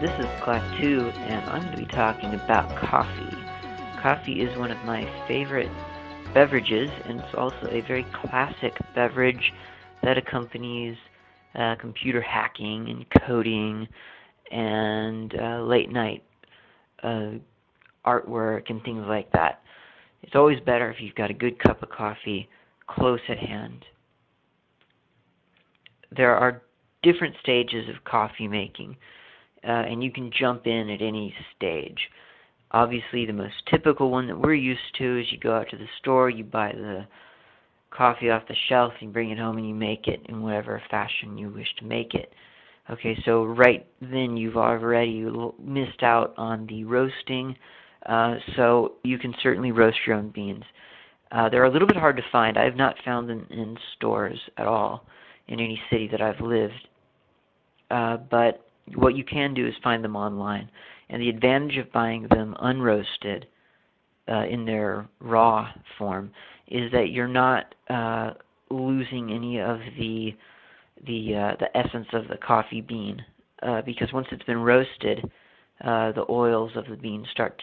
This is class 2, and I'm going to be talking about coffee. Coffee is one of my favorite beverages, and it's also a very classic beverage that accompanies computer hacking and coding and late night uh, artwork and things like that. It's always better if you've got a good cup of coffee close at hand. There are different stages of coffee making, and you can jump in at any stage. Obviously, the most typical one that we're used to is you go out to the store, you buy the coffee off the shelf, you bring it home, and you make it in whatever fashion you wish to make it. Okay, so right then you've already missed out on the roasting, so you can certainly roast your own beans. They're a little bit hard to find. I have not found them in stores at all in any city that I've lived, but what you can do is find them online. And the advantage of buying them unroasted in their raw form is that you're not losing any of the essence of the coffee bean, because once it's been roasted, the oils of the bean start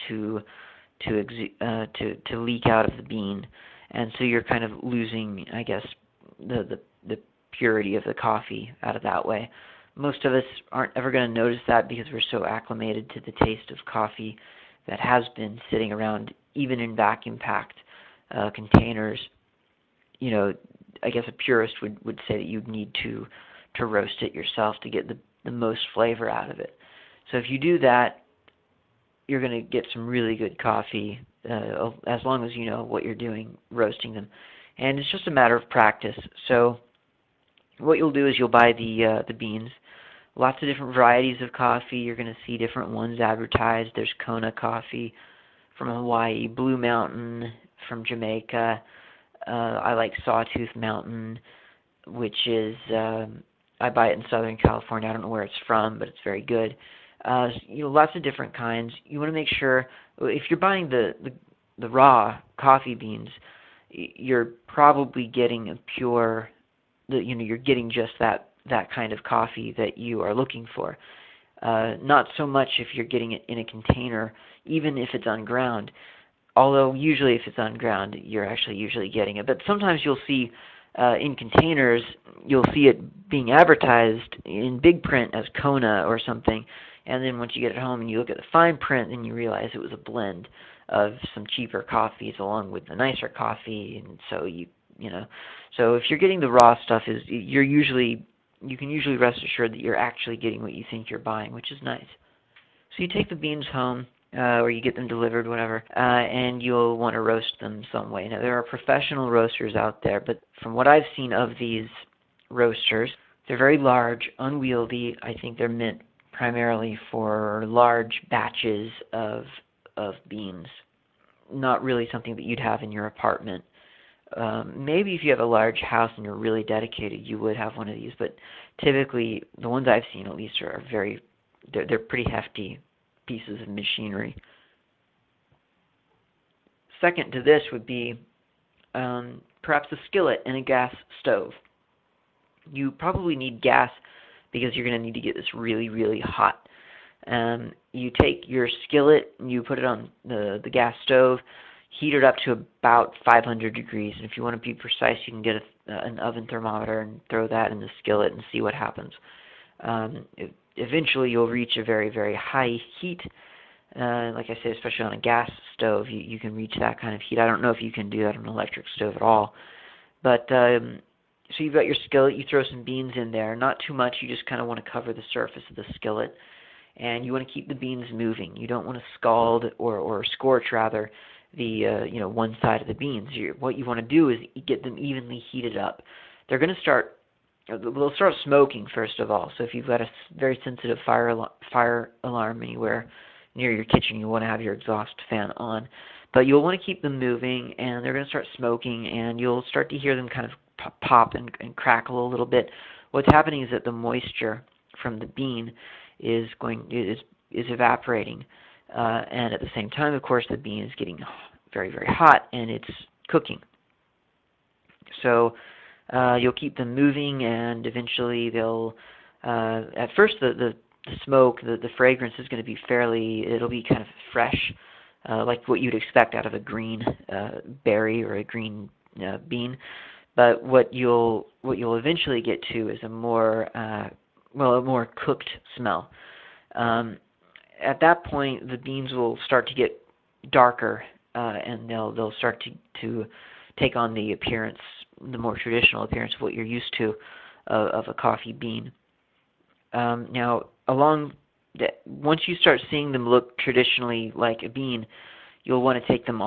to leak out of the bean, and so you're kind of losing, I guess, the purity of the coffee out of that way. Most of us aren't ever going to notice that because we're so acclimated to the taste of coffee that has been sitting around, even in vacuum-packed containers. You know, I guess a purist would say that you'd need to roast it yourself to get the most flavor out of it. So if you do that, you're going to get some really good coffee, as long as you know what you're doing roasting them. And it's just a matter of practice. So what you'll do is you'll buy the beans. Lots of different varieties of coffee. You're going to see different ones advertised. There's Kona coffee from Hawaii, Blue Mountain from Jamaica. I like Sawtooth Mountain, which is I buy it in Southern California. I don't know where it's from, but it's very good. Lots of different kinds. You want to make sure if you're buying the raw coffee beans, you're probably getting a pure. You're getting just that kind of coffee that you are looking for. Not so much if you're getting it in a container, even if it's unground. Although usually if it's unground, you're actually usually getting it. But sometimes you'll see in containers, you'll see it being advertised in big print as Kona or something. And then once you get it home and you look at the fine print, then you realize it was a blend of some cheaper coffees along with the nicer coffee. And so so if you're getting the raw stuff, you can usually rest assured that you're actually getting what you think you're buying, which is nice. So you take the beans home, or you get them delivered, whatever, and you'll want to roast them some way. Now, there are professional roasters out there, but from what I've seen of these roasters, they're very large, unwieldy. I think they're meant primarily for large batches of beans, not really something that you'd have in your apartment. Maybe if you have a large house and you're really dedicated, you would have one of these, but typically, the ones I've seen at least are they're pretty hefty pieces of machinery. Second to this would be perhaps a skillet and a gas stove. You probably need gas because you're going to need to get this really, really hot. You take your skillet and you put it on the gas stove, heat it up to about 500 degrees. And if you want to be precise, you can get an oven thermometer and throw that in the skillet and see what happens. Eventually, you'll reach a very, very high heat. Like I said, especially on a gas stove, you can reach that kind of heat. I don't know if you can do that on an electric stove at all. But so you've got your skillet, you throw some beans in there. Not too much, you just kind of want to cover the surface of the skillet. And you want to keep the beans moving. You don't want to scald or scorch, rather, the one side of the beans. What you want to do is get them evenly heated up. They'll start smoking first of all. So if you've got a very sensitive fire alarm anywhere near your kitchen, you want to have your exhaust fan on. But you'll want to keep them moving, and they're going to start smoking, and you'll start to hear them kind of pop and crackle a little bit. What's happening is that the moisture from the bean is evaporating, and at the same time, of course, the bean is getting very, very hot, and it's cooking. So you'll keep them moving, and eventually they'll. At first, the the smoke, the fragrance is going to be it'll be kind of fresh, like what you'd expect out of a green berry or a green bean. But what you'll eventually get to is a more cooked smell. Um, at that point, the beans will start to get darker, and they'll start to take on the more traditional appearance of what you're used to of a coffee bean. Now, once you start seeing them look traditionally like a bean, you'll want to take them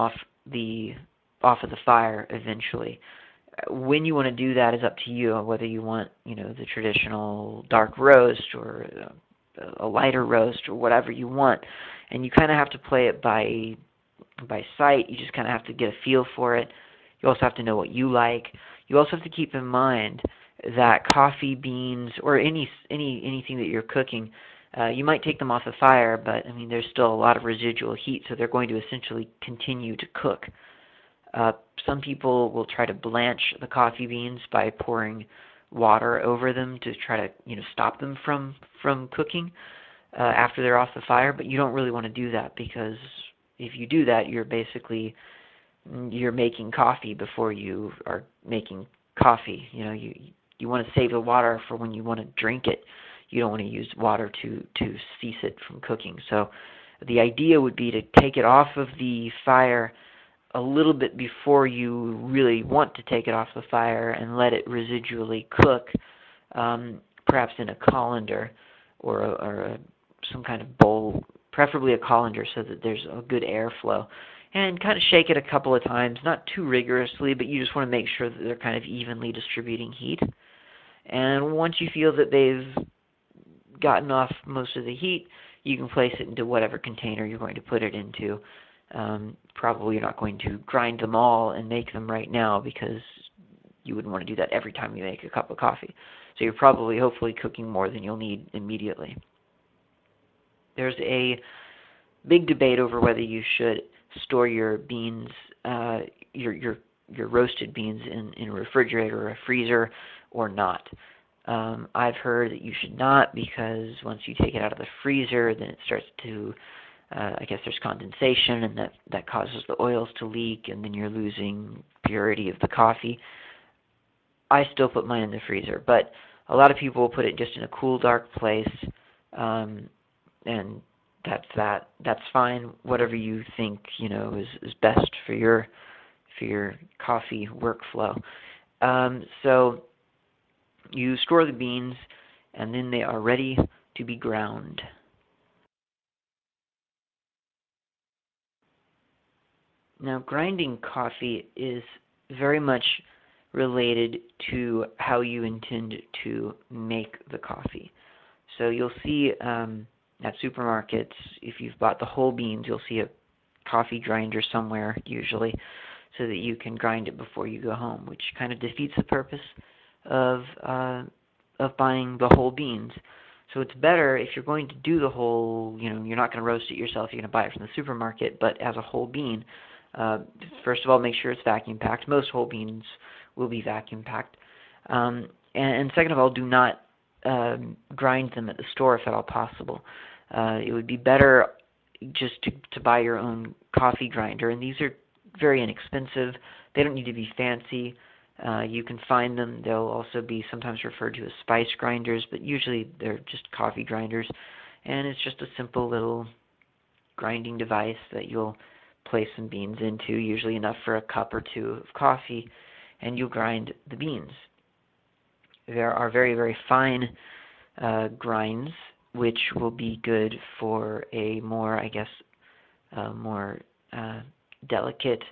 off of the fire eventually. When you want to do that is up to you, whether you want, the traditional dark roast or a lighter roast or whatever you want. And you kind of have to play it by sight. You just kind of have to get a feel for it. You also have to know what you like. You also have to keep in mind that coffee beans or anything that you're cooking, you might take them off the fire, but I mean there's still a lot of residual heat, so they're going to essentially continue to cook. Some people will try to blanch the coffee beans by pouring water over them to try to stop them from cooking after they're off the fire, but you don't really want to do that, because if you do that, you're making coffee before you are making coffee. You want to save the water for when you want to drink it. You don't want to use water to cease it from cooking. So the idea would be to take it off of the fire a little bit before you really want to take it off the fire and let it residually cook, perhaps in a colander or some kind of bowl, preferably a colander, so that there's a good airflow. And kind of shake it a couple of times, not too rigorously, but you just want to make sure that they're kind of evenly distributing heat. And once you feel that they've gotten off most of the heat, you can place it into whatever container you're going to put it into. Probably you're not going to grind them all and make them right now, because you wouldn't want to do that every time you make a cup of coffee. So you're probably, hopefully, cooking more than you'll need immediately. There's a big debate over whether you should store your beans, your roasted beans in a refrigerator or a freezer or not. I've heard that you should not, because once you take it out of the freezer, then it starts to, I guess there's condensation, and that causes the oils to leak, and then you're losing purity of the coffee. I still put mine in the freezer, but a lot of people will put it just in a cool, dark place, and that's that. That's fine. Whatever you think is best for your coffee workflow. So you store the beans, and then they are ready to be ground. Now, grinding coffee is very much related to how you intend to make the coffee. So you'll see at supermarkets, if you've bought the whole beans, you'll see a coffee grinder somewhere, usually, so that you can grind it before you go home, which kind of defeats the purpose of buying the whole beans. So it's better if you're going to do the whole, you're not going to roast it yourself, you're going to buy it from the supermarket, but as a whole bean, first of all, make sure it's vacuum packed. Most whole beans will be vacuum packed. And second of all, do not grind them at the store if at all possible. It would be better just to buy your own coffee grinder, and these are very inexpensive. They don't need to be fancy. You can find them. They'll also be sometimes referred to as spice grinders, but usually they're just coffee grinders, and it's just a simple little grinding device that you'll place some beans into, usually enough for a cup or two of coffee, and you'll grind the beans. There are very, very fine grinds, which will be good for a more, I guess, more delicate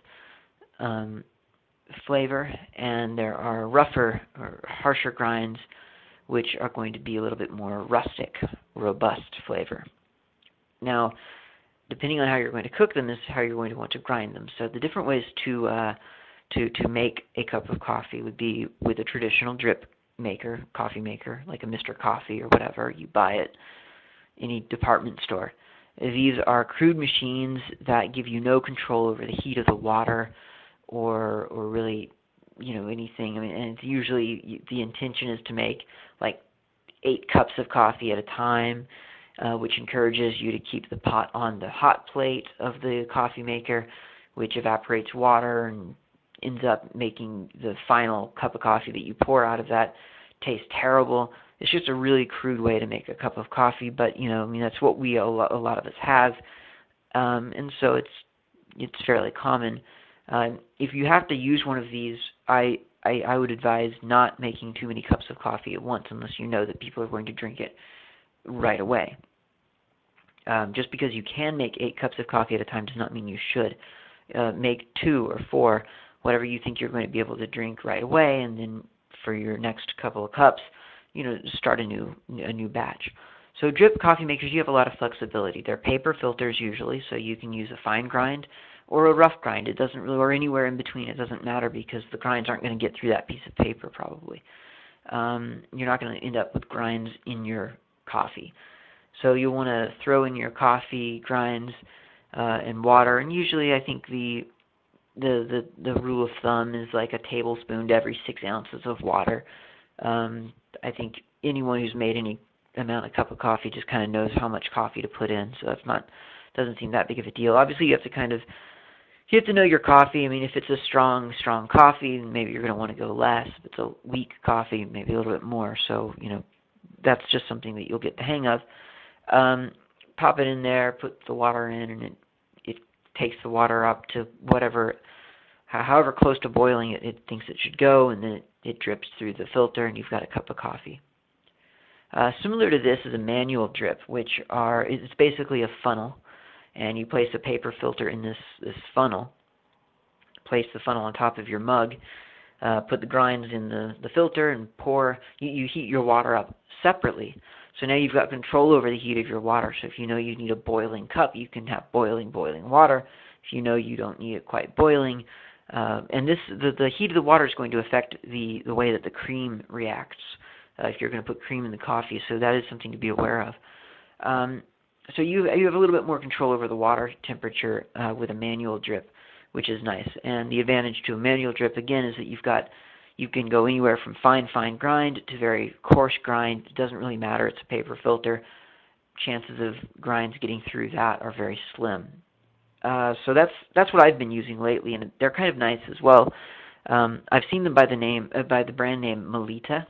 flavor, and there are rougher or harsher grinds, which are going to be a little bit more rustic, robust flavor. Now, depending on how you're going to cook them is how you're going to want to grind them. So the different ways to make a cup of coffee would be with a traditional drip maker, coffee maker, like a Mr. Coffee or whatever. You buy it any department store. These are crude machines that give you no control over the heat of the water or really anything. I mean, and it's usually the intention is to make like 8 cups of coffee at a time, which encourages you to keep the pot on the hot plate of the coffee maker, which evaporates water and ends up making the final cup of coffee that you pour out of that taste terrible. It's just a really crude way to make a cup of coffee, but that's what a lot of us have, and so it's fairly common. If you have to use one of these, I would advise not making too many cups of coffee at once unless you know that people are going to drink it right away. Just because you can make 8 cups of coffee at a time does not mean you should. Make 2 or 4, whatever you think you're going to be able to drink right away, and then for your next couple of cups, start a new batch. So drip coffee makers, you have a lot of flexibility. They're paper filters usually, so you can use a fine grind or a rough grind. It doesn't really, or anywhere in between. It doesn't matter because the grinds aren't going to get through that piece of paper probably. You're not going to end up with grinds in your coffee. So you'll want to throw in your coffee grinds and water, and usually I think the rule of thumb is like a tablespoon to every 6 ounces of water. I think anyone who's made any amount of cup of coffee just kind of knows how much coffee to put in, so doesn't seem that big of a deal. Obviously, you have to know your coffee. I mean, if it's a strong coffee, maybe you're going to want to go less. If it's a weak coffee, maybe a little bit more. So, that's just something that you'll get the hang of. Pop it in there, put the water in, and it takes the water up to however close to boiling it thinks it should go, and then it drips through the filter, and you've got a cup of coffee. Similar to this is a manual drip, it's basically a funnel, and you place a paper filter in this funnel. Place the funnel on top of your mug, put the grinds in the filter, and pour. You heat your water up separately. So now you've got control over the heat of your water. So if you know you need a boiling cup, you can have boiling water. If you know you don't need it quite boiling, and the heat of the water is going to affect the way that the cream reacts. If you're going to put cream in the coffee, so that is something to be aware of. So you have a little bit more control over the water temperature with a manual drip, which is nice. And the advantage to a manual drip again is that you can go anywhere from fine grind to very coarse grind. It doesn't really matter. It's a paper filter. Chances of grinds getting through that are very slim. So that's what I've been using lately, and they're kind of nice as well. I've seen them by the brand name Mellita,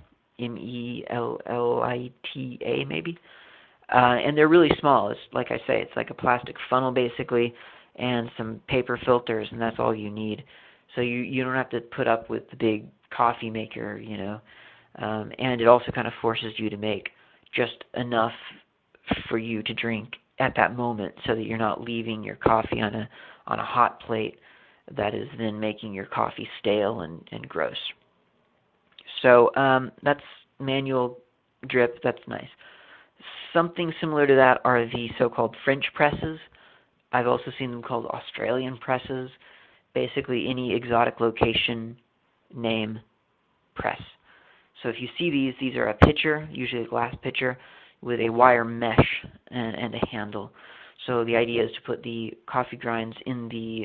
Mellita maybe, and they're really small. It's like I say, it's like a plastic funnel basically, and some paper filters, and that's all you need. So you don't have to put up with the big coffee maker, and it also kind of forces you to make just enough for you to drink at that moment, so that you're not leaving your coffee on a hot plate that is then making your coffee stale and gross. So that's manual drip. That's nice. Something similar to that are the so-called French presses. I've also seen them called Australian presses. Basically, any exotic location name press. So if you see these are a pitcher, usually a glass pitcher, with a wire mesh and a handle. So the idea is to put the coffee grinds in the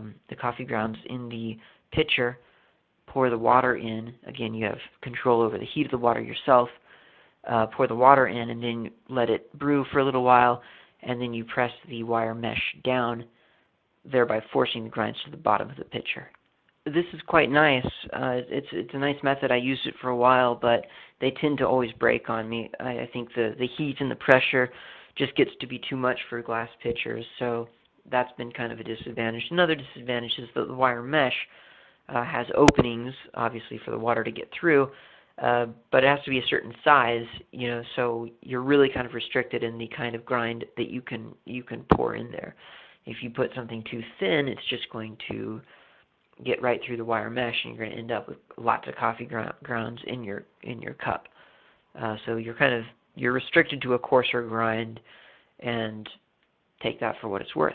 pitcher, pour the water in. Again, you have control over the heat of the water yourself. Pour the water in, and then let it brew for a little while, and then you press the wire mesh down, thereby forcing the grinds to the bottom of the pitcher. This is quite nice. It's a nice method. I used it for a while, but they tend to always break on me. I think the heat and the pressure just gets to be too much for glass pitchers, so that's been kind of a disadvantage. Another disadvantage is that the wire mesh has openings, obviously, for the water to get through, but it has to be a certain size, so you're really kind of restricted in the kind of grind that you can pour in there. If you put something too thin, it's just going to get right through the wire mesh, and you're going to end up with lots of coffee grounds in your cup. So you're restricted to a coarser grind, and take that for what it's worth.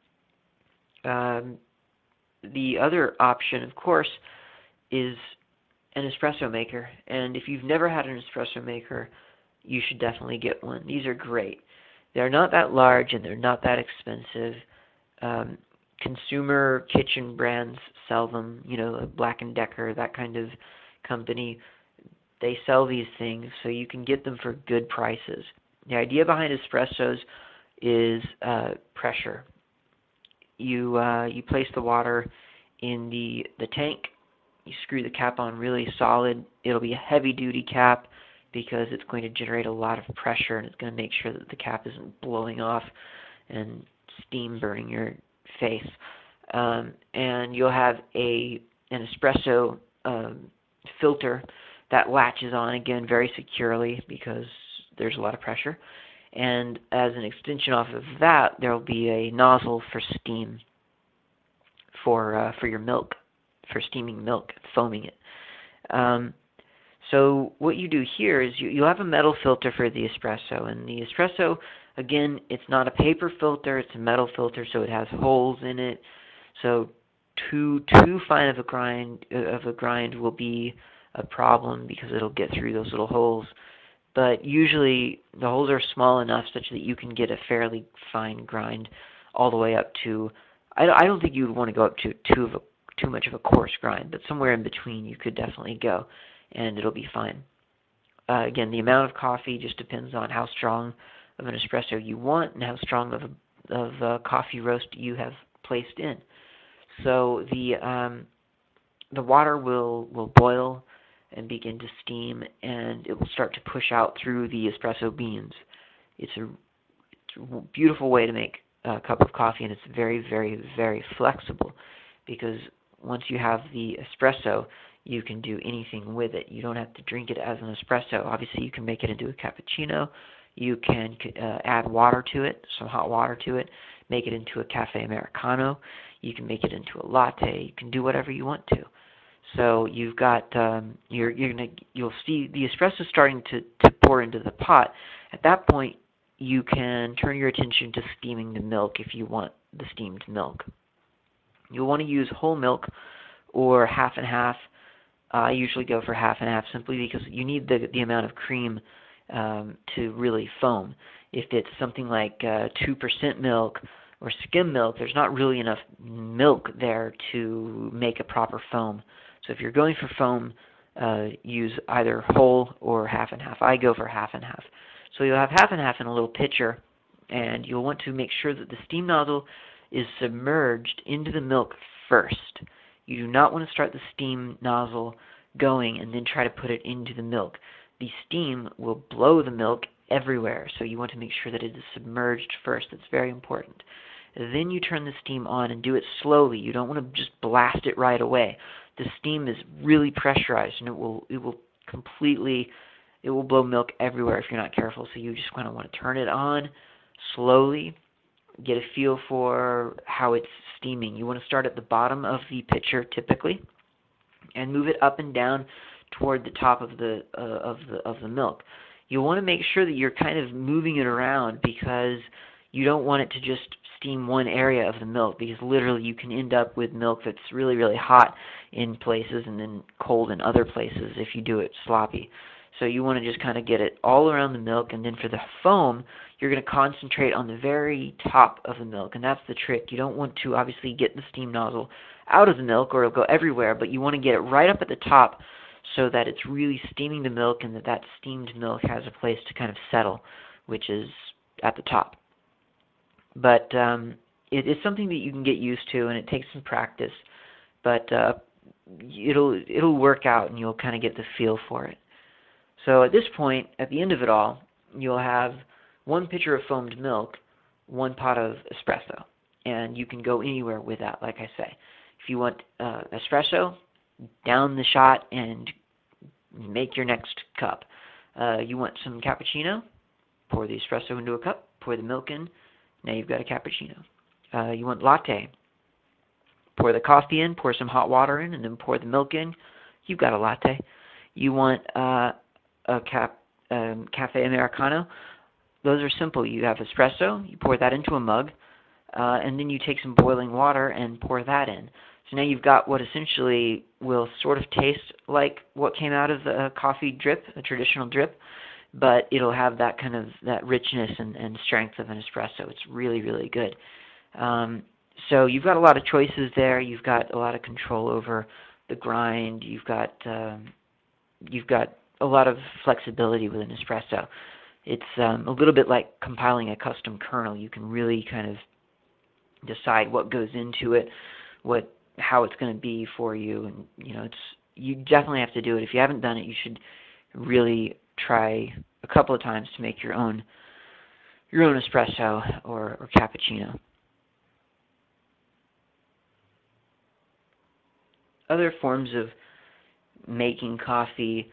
The other option, of course, is an espresso maker, and if you've never had an espresso maker, you should definitely get one. These are great. They're not that large, and they're not that expensive. Consumer kitchen brands sell them, Black & Decker, that kind of company. They sell these things, so you can get them for good prices. The idea behind espressos is pressure. You place the water in the tank. You screw the cap on really solid. It'll be a heavy-duty cap because it's going to generate a lot of pressure, and it's going to make sure that the cap isn't blowing off and steam burning your face. And you'll have an espresso filter that latches on, again, very securely because there's a lot of pressure. And as an extension off of that, there will be a nozzle for steam for your milk, for steaming milk, foaming it. So what you do here is you'll have a metal filter for the espresso, and the espresso, again, it's not a paper filter, it's a metal filter, so it has holes in it. So too fine of a grind will be a problem because it'll get through those little holes. But usually the holes are small enough such that you can get a fairly fine grind all the way up to, I don't think you would want to go up to too much of a coarse grind, but somewhere in between you could definitely go, and it'll be fine. Again, the amount of coffee just depends on how strong of an espresso you want and how strong of a coffee roast you have placed in. So the water will boil and begin to steam, and it will start to push out through the espresso beans. It's a beautiful way to make a cup of coffee, and it's very, very, very flexible because once you have the espresso, you can do anything with it. You don't have to drink it as an espresso. Obviously, you can make it into a cappuccino. You can add water to it, some hot water to it, make it into a cafe Americano. You can make it into a latte. You can do whatever you want to. So you've got you'll see the espresso starting to pour into the pot. At that point, you can turn your attention to steaming the milk if you want the steamed milk. You'll want to use whole milk or half and half. I usually go for half and half simply because you need the amount of cream to really foam. If it's something like 2% milk or skim milk, there's not really enough milk there to make a proper foam. So if you're going for foam, use either whole or half and half. I go for half and half. So you'll have half and half in a little pitcher, and you'll want to make sure that the steam nozzle is submerged into the milk first. You do not want to start the steam nozzle going and then try to put it into the milk. The steam will blow the milk everywhere, so you want to make sure that it is submerged first. That's very important. Then you turn the steam on and do it slowly. You don't want to just blast it right away. The steam is really pressurized, and it will blow milk everywhere if you're not careful. So you just kind of want to turn it on slowly, get a feel for how it's steaming. You want to start at the bottom of the pitcher typically, and move it up and down toward the top of the milk. You'll want to make sure that you're kind of moving it around because you don't want it to just steam one area of the milk, because literally you can end up with milk that's really, really hot in places and then cold in other places if you do it sloppy. So you want to just kind of get it all around the milk, and then for the foam, you're going to concentrate on the very top of the milk, and that's the trick. You don't want to obviously get the steam nozzle out of the milk or it'll go everywhere, but you want to get it right up at the top so that it's really steaming the milk and that steamed milk has a place to kind of settle, which is at the top. But it is something that you can get used to, and it takes some practice, but it'll work out, and you'll kind of get the feel for it. So at this point, at the end of it all, you'll have one pitcher of foamed milk, one pot of espresso, and you can go anywhere with that, like I say. If you want espresso, down the shot and make your next cup. You want some cappuccino, pour the espresso into a cup, pour the milk in, now you've got a cappuccino. You want latte, pour the coffee in, pour some hot water in, and then pour the milk in, you've got a latte. You want a cafe Americano, those are simple. You have espresso, you pour that into a mug, and then you take some boiling water and pour that in. So now you've got what essentially will sort of taste like what came out of a coffee drip, a traditional drip, but it'll have that kind of that richness and strength of an espresso. It's really, really good. So you've got a lot of choices there. You've got a lot of control over the grind. You've got a lot of flexibility with an espresso. It's a little bit like compiling a custom kernel. You can really kind of decide what goes into it, how it's going to be for you, and you definitely have to do it. If you haven't done it, you should really try a couple of times to make your own espresso or cappuccino. Other forms of making coffee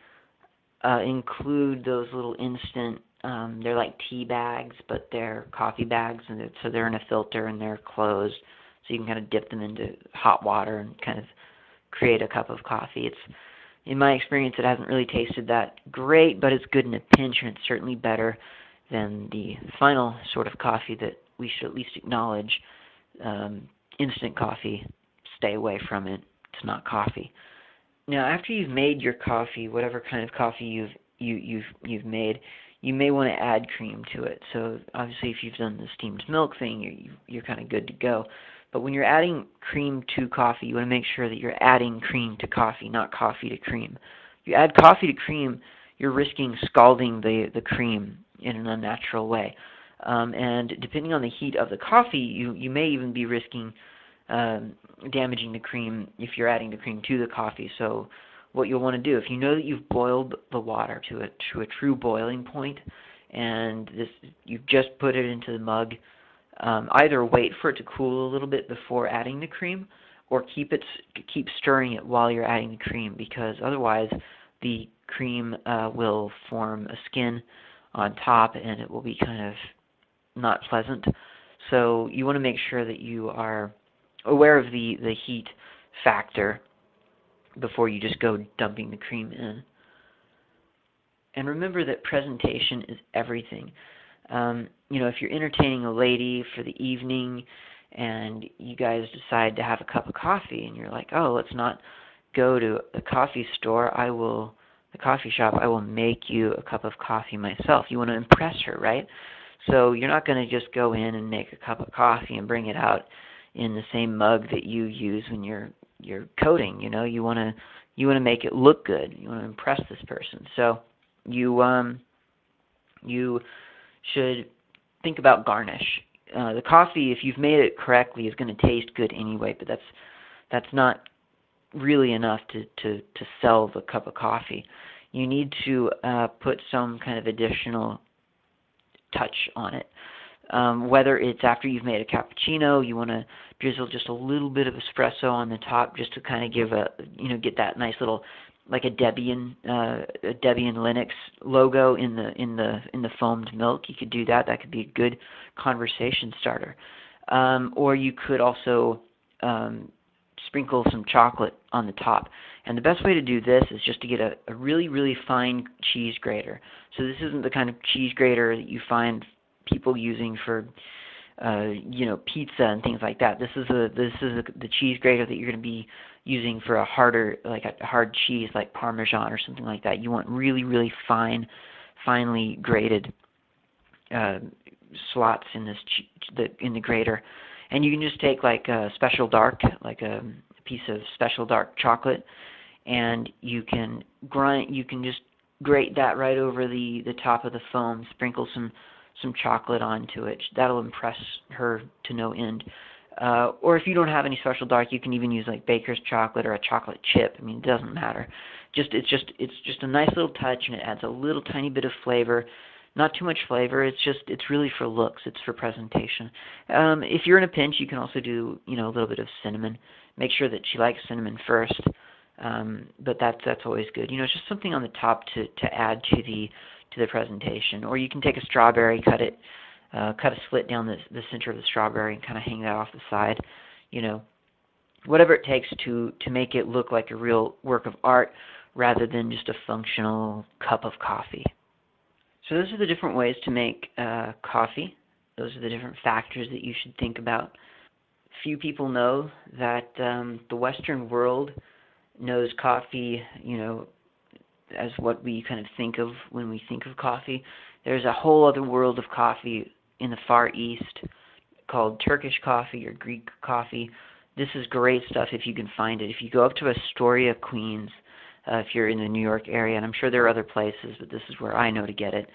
include those little instant, they're like tea bags, but they're coffee bags, and so they're in a filter and they're closed, so you can kind of dip them into hot water and kind of create a cup of coffee. In my experience, it hasn't really tasted that great, but it's good in a pinch, and it's certainly better than the final sort of coffee that we should at least acknowledge. Instant coffee, stay away from it. It's not coffee. Now, after you've made your coffee, whatever kind of coffee you've made, you may want to add cream to it. So obviously, if you've done the steamed milk thing, you're kind of good to go. But when you're adding cream to coffee, you want to make sure that you're adding cream to coffee, not coffee to cream. If you add coffee to cream, you're risking scalding the cream in an unnatural way. And depending on the heat of the coffee, you may even be risking damaging the cream if you're adding the cream to the coffee. So what you'll want to do, if you know that you've boiled the water to a true boiling point, and you've just put it into the mug, either wait for it to cool a little bit before adding the cream, or keep stirring it while you're adding the cream, because otherwise the cream will form a skin on top and it will be kind of not pleasant. So you want to make sure that you are aware of the heat factor before you just go dumping the cream in. And remember that presentation is everything. If you're entertaining a lady for the evening and you guys decide to have a cup of coffee and you're like, oh, let's not go to the coffee shop, I will make you a cup of coffee myself. You want to impress her, right? So you're not going to just go in and make a cup of coffee and bring it out in the same mug that you use when you're coding. You want to make it look good. You want to impress this person. So you should think about garnish. The coffee, if you've made it correctly, is going to taste good anyway, but that's not really enough to sell the cup of coffee. You need to put some kind of additional touch on it. Whether it's after you've made a cappuccino, you want to drizzle just a little bit of espresso on the top, just to kind of get that nice little, like a Debian Linux logo in the foamed milk. You could do that. That could be a good conversation starter. Or you could also sprinkle some chocolate on the top. And the best way to do this is just to get a really, really fine cheese grater. So this isn't the kind of cheese grater that you find people using for pizza and things like that. This is the cheese grater that you're going to be using for a hard cheese like Parmesan or something like that. You want really, really finely grated slots in in the grater, and you can just take like a special dark, like a piece of special dark chocolate, and you can just grate that right over the top of the foam. Sprinkle some chocolate onto it. That'll impress her to no end. Or if you don't have any special dark, you can even use like baker's chocolate or a chocolate chip. I mean, it doesn't matter. It's just a nice little touch, and it adds a little tiny bit of flavor. Not too much flavor. It's really for looks. It's for presentation. If you're in a pinch, you can also do a little bit of cinnamon. Make sure that she likes cinnamon first. But that's always good. It's just something on the top to add to the presentation. Or you can take a strawberry, cut a slit down the center of the strawberry, and kind of hang that off the side. Whatever it takes to make it look like a real work of art rather than just a functional cup of coffee. So those are the different ways to make coffee. Those are the different factors that you should think about. Few people know that the Western world knows coffee, as what we kind of think of when we think of coffee. There's a whole other world of coffee in the Far East called Turkish coffee or Greek coffee. This is great stuff if you can find it. If you go up to Astoria, Queens, if you're in the New York area, and I'm sure there are other places, but this is where I know to get it.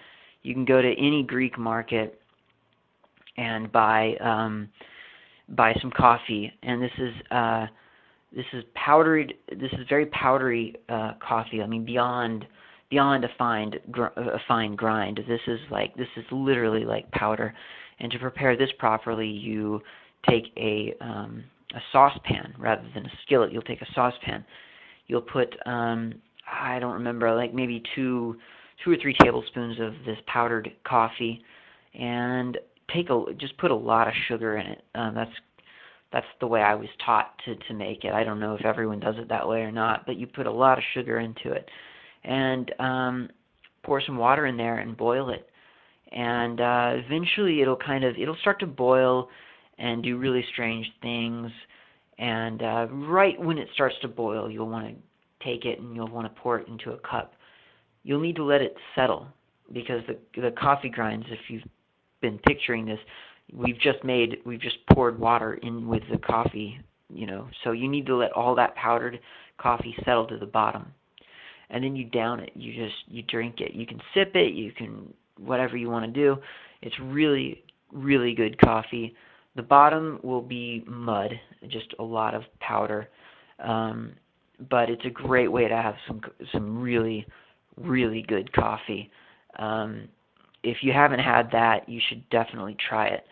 You can go to any Greek market and buy some coffee, and this is powdered. This is very powdery coffee. I mean, beyond a fine grind. This is literally like powder. And to prepare this properly, you take a saucepan rather than a skillet. You'll take a saucepan. You'll put I don't remember, like maybe two or three tablespoons of this powdered coffee, and just put a lot of sugar in it. That's the way I was taught to make it. I don't know if everyone does it that way or not, but you put a lot of sugar into it, and pour some water in there and boil it. And eventually it'll start to boil and do really strange things. And right when it starts to boil, you'll want to take it and you'll want to pour it into a cup. You'll need to let it settle, because the coffee grinds, if you've been picturing this, we've just poured water in with the coffee, so you need to let all that powdered coffee settle to the bottom. And then you down it. You drink it. You can sip it, you can whatever you want to do. It's really, really good coffee. The bottom will be mud, just a lot of powder. But it's a great way to have some really, really good coffee. If you haven't had that, you should definitely try it.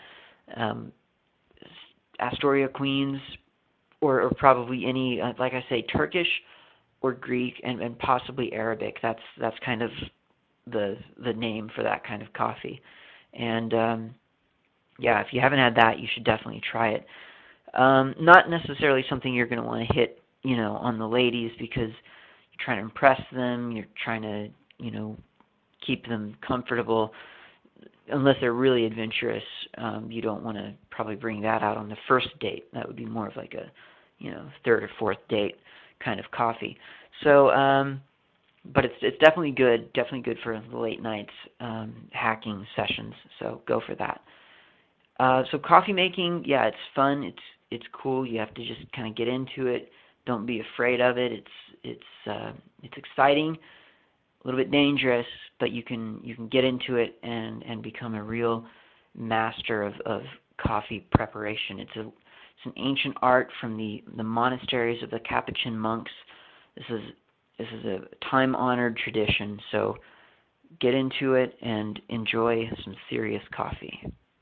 Astoria Queens, or probably any, like I say, Turkish or Greek, and possibly Arabic. That's kind of the name for that kind of coffee. And if you haven't had that, you should definitely try it. Not necessarily something you're going to want to hit, on the ladies, because you're trying to impress them, you're trying to, keep them comfortable. Unless they're really adventurous, you don't want to probably bring that out on the first date. That would be more of like a, third or fourth date kind of coffee. So, but it's definitely good for the late nights hacking sessions. So go for that. So coffee making, it's fun. It's cool. You have to just kind of get into it. Don't be afraid of it. It's exciting, a little bit dangerous, but you can get into it and become a real master of coffee preparation. It's an ancient art from the monasteries of the Capuchin monks. This is a time-honored tradition. So get into it and enjoy some serious coffee.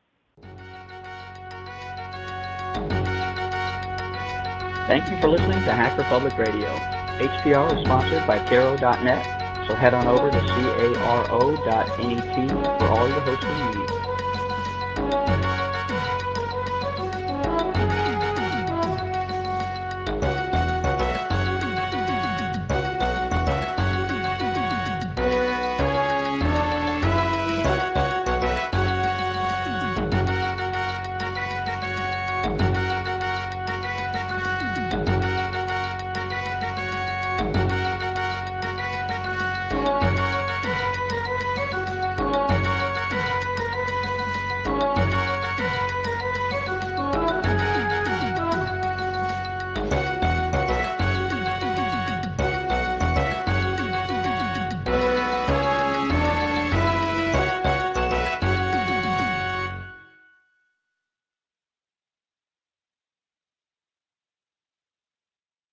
Thank you for listening to Hacker Public Radio. HPR is sponsored by Caro.net, so head on over to caro.net for all your hosting needs.